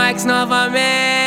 Max novamente,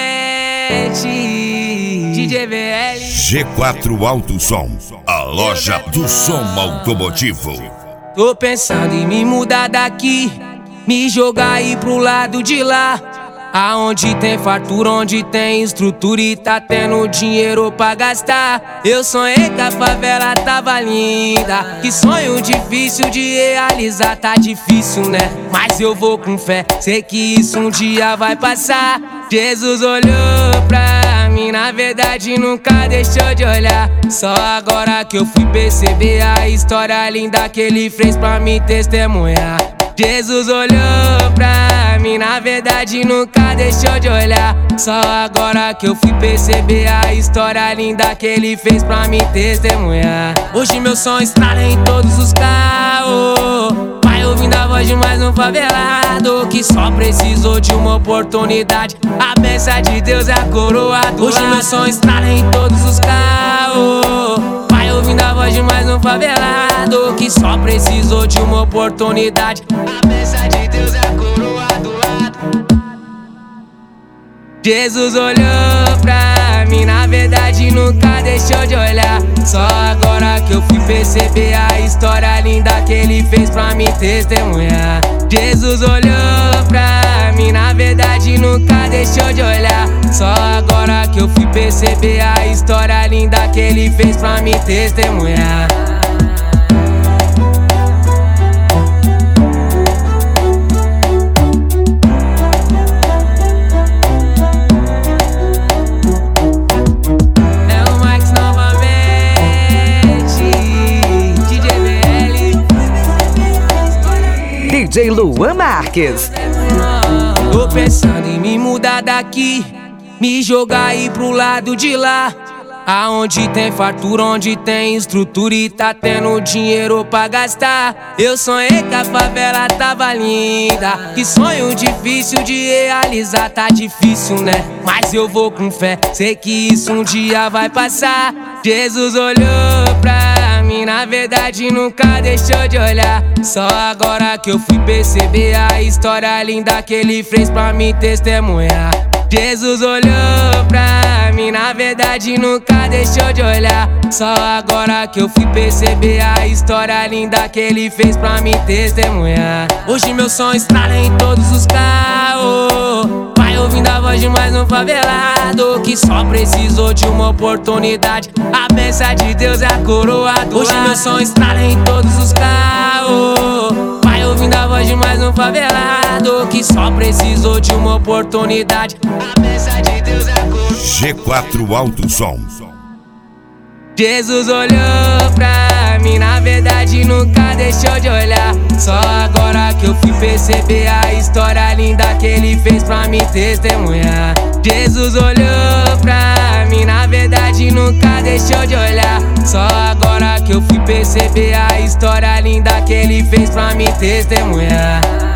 DJ VL. G4 Alto Som, a loja do som automotivo. Tô pensando em me mudar daqui, me jogar aí pro lado de lá, aonde tem fartura, onde tem estrutura e tá tendo dinheiro pra gastar. Eu sonhei que a favela tava linda, que sonho difícil de realizar. Tá difícil, né? Mas eu vou com fé, sei que isso um dia vai passar. Jesus olhou pra mim, na verdade nunca deixou de olhar. Só agora que eu fui perceber a história linda que ele fez pra me testemunhar. Jesus olhou pra mim, na verdade nunca deixou de olhar. Só agora que eu fui perceber a história linda que ele fez pra me testemunhar. Hoje meu som estrala em todos os carros, vai ouvindo a voz de mais um favelado que só precisou de uma oportunidade. A bênção de Deus é a coroa do lado. Hoje meu som estrala em todos os carros, vai ouvindo a voz de mais um favelado que só precisou de uma oportunidade. A bênção de Deus é a coroa do lado. Jesus olhou pra mim, na verdade nunca deixou de olhar. Só agora que eu fui perceber a história linda que ele fez pra me testemunhar. Jesus olhou pra mim, na verdade nunca deixou de olhar. Só agora que eu fui perceber a história linda que ele fez pra me testemunhar. DJ Luan Marques. Tô pensando em me mudar daqui, me jogar aí pro lado de lá, aonde tem fartura, onde tem estrutura e tá tendo dinheiro pra gastar. Eu sonhei que a favela tava linda, que sonho difícil de realizar. Tá difícil, né? Mas eu vou com fé, sei que isso um dia vai passar. Jesus olhou pra mim, na verdade nunca deixou de olhar. Só agora que eu fui perceber a história linda que ele fez pra me testemunhar. Jesus olhou pra mim, na verdade nunca deixou de olhar. Só agora que eu fui perceber a história linda que ele fez pra me testemunhar. Hoje meu som estrala em todos os carros, vai ouvindo a voz de mais um favelado que só precisou de uma oportunidade. A bênção de Deus é a coroa do lado. Hoje meu som estrala em todos os carros, vai ouvindo a voz de mais um favelado que só precisou de uma oportunidade. A bênção de Deus é a coroa. G4 Alto Som. Jesus olhou pra mim, na verdade nunca deixou de olhar. Só agora que eu fui perceber a história linda que ele fez pra me testemunhar. Jesus olhou pra mim, na verdade nunca deixou de olhar. Só agora que eu fui perceber a história linda que ele fez pra me testemunhar.